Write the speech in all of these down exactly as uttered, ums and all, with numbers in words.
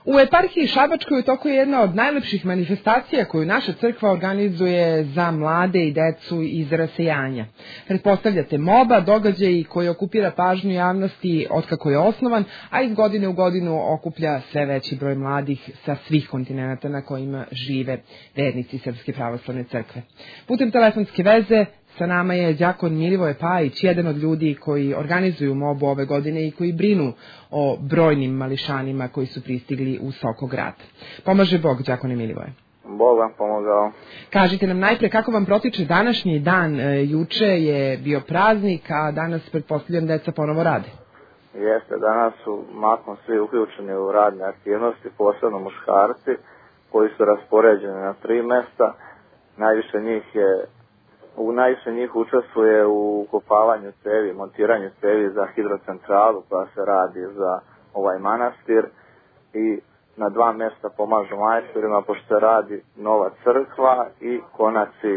U eparhiji Šabačkoj u toku je jedna od najlepših manifestacija koju naša crkva organizuje za mlade i decu iz rasejanja. Pretpostavljate MOBA, događaj koji okupira pažnju javnosti otkako je osnovan, a iz godine u godinu okuplja sve veći broj mladih sa svih kontinenta na kojima žive vernici Srpske pravoslavne crkve. Putem telefonske veze sa nama je đakon Milivoje Pajić, jedan od ljudi koji organizuju MOBU ove godine i koji brinu o brojnim mališanima koji su pristigli u Sokograd. Pomaže Bog, đakone Milivoje. Bog vam pomogao. Kažite nam najpre kako vam protiče današnji dan. E, juče je bio praznik, a danas pretpostavljam deca ponovo rade. Jeste, danas su mahom svi uključeni u radne aktivnosti, posebno muškarci koji su raspoređeni na tri mesta. Najviše njih je U najviše njih učestvuje u kopavanju cevi, montiranju cevi za hidrocentralu koja se radi za ovaj manastir i na dva mjesta pomažu majstorima pošto se radi nova crkva i konaci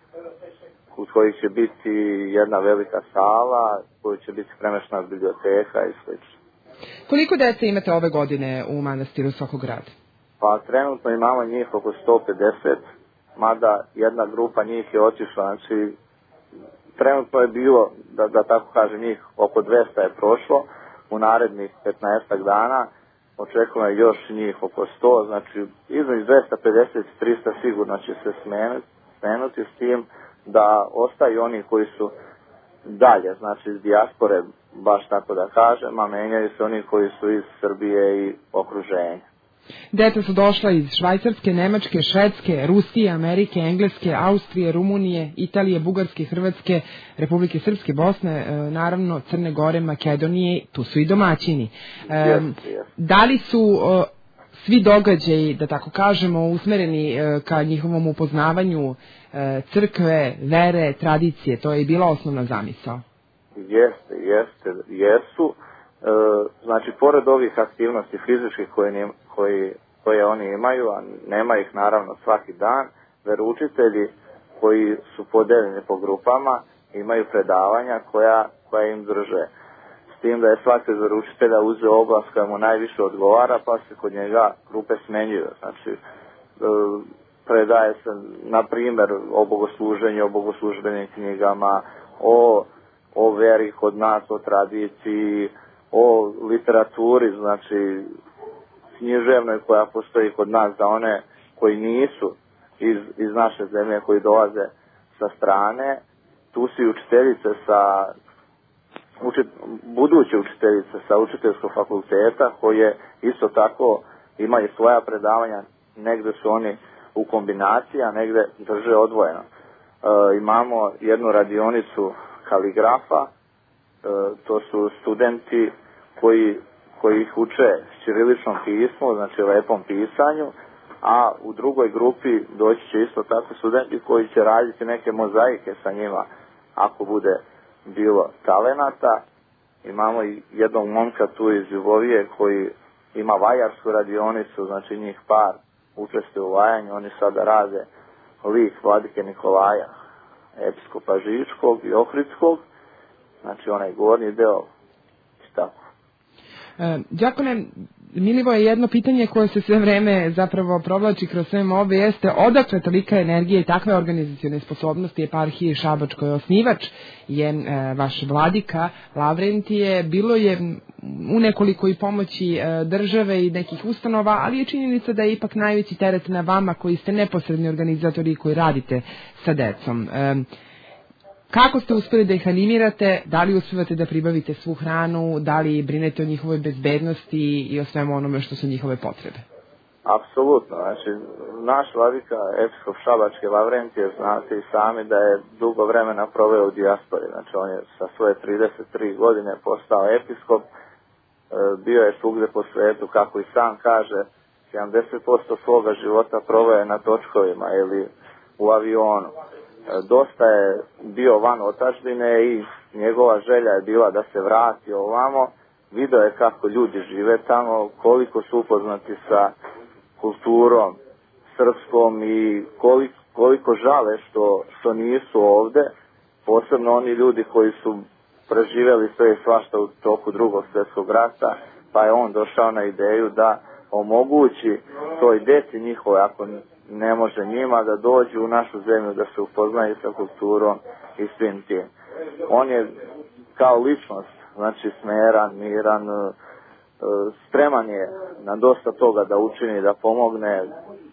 u kojoj će biti jedna velika sala, u kojoj će biti premeštena biblioteka i sl. Koliko dece imate ove godine u manastiru Sokograd? Pa trenutno imamo njih oko sto pedeset. Mada jedna grupa njih je otišla, znači trenutno je bilo, da, da tako kaže, njih oko dvesta je prošlo, u narednih petnaestak dana očekujemo još njih oko sto, znači između dvesta pedeset i trista sigurno će se smenuti, smenuti s tim da ostaju oni koji su dalje, znači iz dijaspore, baš tako da kažem, a menjaju se oni koji su iz Srbije i okruženja. Deca su došla iz Švajcarske, Nemačke, Švedske, Rusije, Amerike, Engleske, Austrije, Rumunije, Italije, Bugarske, Hrvatske, Republike Srpske, Bosne, naravno Crne Gore, Makedonije, tu su i domaćini. Yes, yes. Da li su svi događaji, da tako kažemo, usmereni ka njihovom upoznavanju crkve, vere, tradicije? To je bila osnovna zamisao. Jeste, jeste, jesu. E, znači, pored ovih aktivnosti fizičkih koje, koji, koje oni imaju, a nema ih naravno svaki dan, veroučitelji koji su podeljeni po grupama imaju predavanja koja, koja im drže. S tim da je svaki veroučitelja uzeo oblast koja mu najviše odgovara, pa se kod njega grupe smenjuju. Znači, e, predaje se, na primjer, o bogosluženju, o bogoslužbenim knjigama, o, o veri kod nas, o tradiciji, o literaturi, znači književnoj koja postoji kod nas za one koji nisu iz, iz naše zemlje, koji dolaze sa strane. Tu su i učiteljice sa, učit, buduće učiteljice sa učiteljskog fakulteta koje isto tako imaju svoja predavanja, negdje su oni u kombinaciji, a negdje drže odvojeno. E, imamo jednu radionicu kaligrafa. To su studenti koji, koji ih uče ćiriličnom pismu, znači lepom pisanju, a u drugoj grupi doći će isto tako studenti koji će raditi neke mozaike sa njima, ako bude bilo talenata. Imamo i jednog momka tu iz Ljubovije koji ima vajarsku radionicu, znači njih par učestvuje u vajanju, oni sada rade lik vladike Nikolaja, episkopa Žičkog i Ohridskog, znači onaj gornji deo i tako. E, đakone Milivoje, jedno pitanje koje se sve vreme zapravo provlači kroz sve MOBE jeste odakle tolika energija i takve organizacione sposobnosti eparhije Šabačkoj. Osnivač je e, vaš vladika Lavrentije, bilo je u nekoliko i pomoći e, države i nekih ustanova, ali je činjenica da je ipak najveći teret na vama koji ste neposredni organizatori i koji radite sa decom. E, Kako ste uspjeli da ih animirate? Da li uspijevate da pribavite svu hranu? Da li brinete o njihovoj bezbednosti i o svemu onome što su njihove potrebe? Apsolutno. Znači, naš vladika, episkop Šabačke Lavrentije, znate i sami da je dugo vremena proveo u dijaspori. Znači, on je sa svoje trideset tri godine postao episkop. Bio je svugdje po svijetu, kako i sam kaže, sedamdeset posto svoga života proveo je na točkovima ili u avionu. Dosta je bio van otadžbine i njegova želja je bila da se vrati ovamo. Video je kako ljudi žive tamo, koliko su upoznati sa kulturom srpskom i koliko, koliko žale što, što nisu ovde, posebno oni ljudi koji su preživjeli sve i svašta u toku drugog svjetskog rata, pa je on došao na ideju da omogući toj deci njihove, ako ne može njima, da dođu u našu zemlju, da se upoznaju sa kulturom i svim tim. On je kao ličnost, znači smeran, miran, spreman je na dosta toga da učini, da pomogne.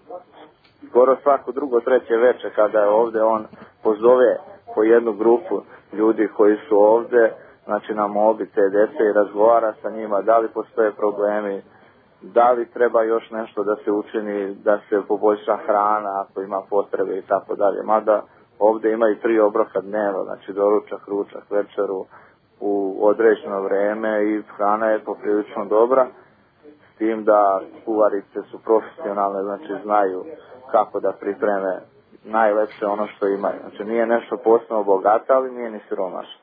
Skoro svako drugo, treće veče kada je ovde, on pozove po jednu grupu ljudi koji su ovde, znači na mobi te dece, i razgovara sa njima da li postoje problemi, da li treba još nešto da se učini, da se poboljša hrana ako ima potrebe i tako dalje. Mada ovde ima i tri obroka dnevno, znači doručak, ručak, večeru u određeno vreme i hrana je poprilično dobra, s tim da kuvarice su profesionalne, znači znaju kako da pripreme najlepše ono što imaju. Znači nije nešto posebno bogato, ali nije ni siromašno.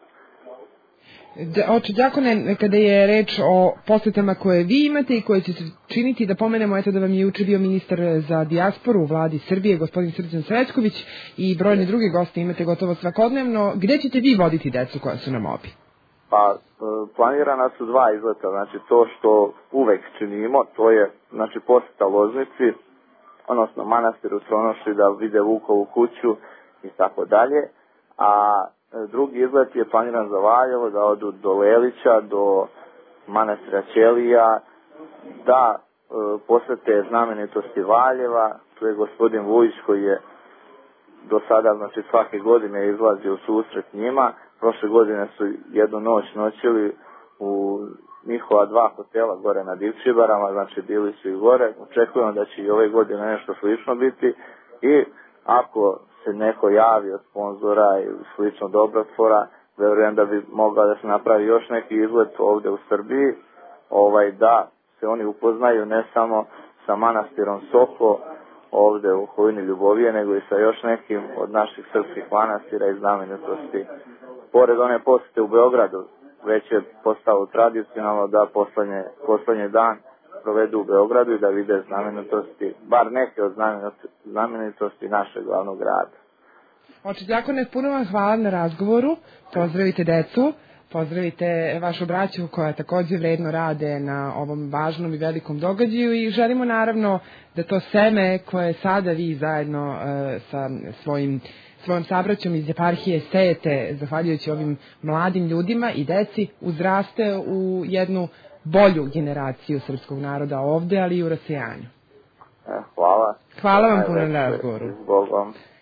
Oče đakone, kada je reč o posetama koje vi imate i koje će se činiti, da pomenemo eto da vam je juče bio ministar za dijasporu u vladi Srbije, gospodin Srđan Srećković, i brojni drugi gosti imate gotovo svakodnevno. Gde ćete vi voditi decu koja su na mobi? Pa planirana su dva izleta, znači to što uvek činimo, to je znači poseta Loznici, odnosno manastiru Tronoši, da vide Vukovu kuću i tako dalje, a drugi izlet je planiran za Valjevo, da odu do Lelića, do manastira Ćelija, da e, posete znamenitosti Valjeva. Tu je gospodin Vujić koji je do sada, znači svake godine izlazio u susret njima. Prošle godine su jednu noć noćili u njihova dva hotela gore na Divčibarama, znači bili su i gore. Očekujemo da će i ove godine nešto slično biti i ako se neko javi od sponzora i slično dobrotvora, verujem da bi mogla da se napravi još neki izlet ovde u Srbiji, ovaj, da se oni upoznaju ne samo sa manastirom Soko ovde u okolini Ljubovije, nego i sa još nekim od naših srpskih manastira i znamenitosti. Pored one posete u Beogradu, već je postalo tradicionalno da poslednje, poslednji dan provedu u Beogradu i da vide znamenitosti, bar neke od znamenitosti našeg glavnog grada. Oče đakone, puno vam hvala na razgovoru, pozdravite decu, pozdravite vašu braću koja takođe vredno rade na ovom važnom i velikom događaju i želimo naravno da to seme koje sada vi zajedno uh, sa svojim svojom sabraćom iz eparhije sejete, zahvaljujući ovim mladim ljudima i deci, uzraste u jednu bolju generaciju srpskog naroda ovde, ali i u rasejanju. Hvala. Hvala vam puno na razgovoru. Zbogom.